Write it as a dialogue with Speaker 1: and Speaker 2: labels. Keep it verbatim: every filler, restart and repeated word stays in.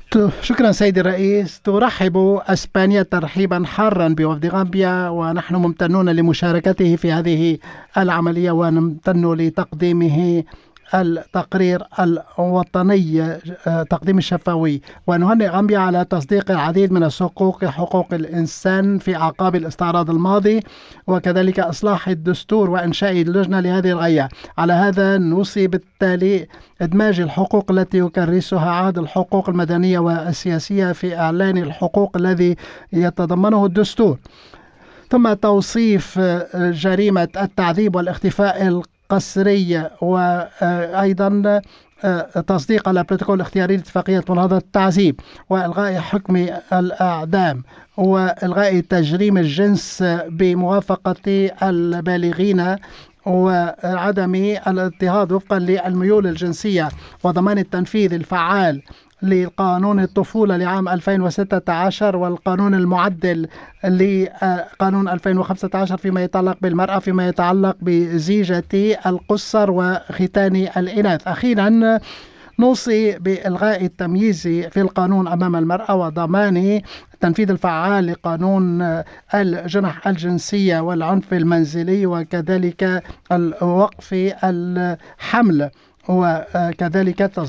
Speaker 1: ت- شكرا سيدي الرئيس. ترحب أسبانيا ترحيبا حارا بوفد غامبيا، ونحن ممتنون لمشاركته في هذه العملية، ونمتن لتقديمه التقرير الوطني، آه، تقديم الشفوي. ونهنئ غامبيا على تصديق العديد من الحقوق حقوق الإنسان في أعقاب الاستعراض الماضي، وكذلك إصلاح الدستور وإنشاء لجنة لهذه الغاية. على هذا نوصي بالتالي إدماج الحقوق التي يكرسها عهد الحقوق المدنية والسياسية في إعلان الحقوق الذي يتضمنه الدستور. ثم توصيف آه، جريمة التعذيب والاختفاء القسري، وأيضا آه، تصديق على بروتوكول الاختياري لاتفاقية مناهضة التعذيب، وإلغاء حكم الأعدام، وإلغاء تجريم الجنس بموافقة البالغين، وعدم الاضطهاد وفقا للميول الجنسية، وضمان التنفيذ الفعال لقانون الطفولة لعام ألفين وستة عشر، والقانون المعدل لقانون ألفين وخمسة عشر فيما يتعلق بالمرأة، فيما يتعلق بزيجة القُصّر وختان الإناث. أخيرا نوصي بإلغاء التمييز في القانون أمام المرأة، وضمان التنفيذ الفعال لقانون الجنح الجنسية والعنف المنزلي، وكذلك وقف الحمل، وكذلك